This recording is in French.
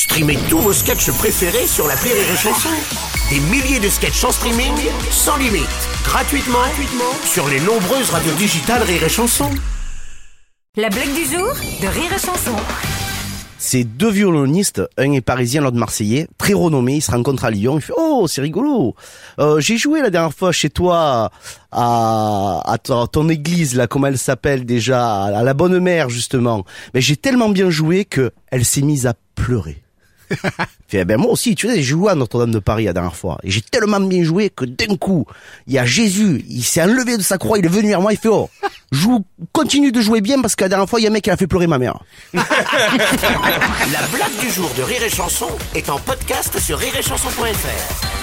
Streamez tous vos sketchs préférés sur l'appli Rire et Chanson. Des milliers de sketchs en streaming, sans limite, gratuitement sur les nombreuses radios digitales Rire et Chanson. La blague du jour de Rire et Chanson. C'est deux violonistes, un est parisien, l'autre marseillais, très renommé, ils se rencontrent à Lyon, il fait « Oh, c'est rigolo, j'ai joué la dernière fois chez toi à ton église, là, comment elle s'appelle déjà, à la Bonne Mère, justement. Mais j'ai tellement bien joué que elle s'est mise à pleurer. » Fait, ben moi aussi, tu sais, j'ai joué à Notre-Dame de Paris la dernière fois, et j'ai tellement bien joué que d'un coup, il y a Jésus, il s'est enlevé de sa croix, il est venu vers moi, il fait « Oh, continue de jouer bien parce que la dernière fois, il y a un mec qui a fait pleurer ma mère. » La blague du jour de Rire et Chanson est en podcast sur rireetchanson.fr.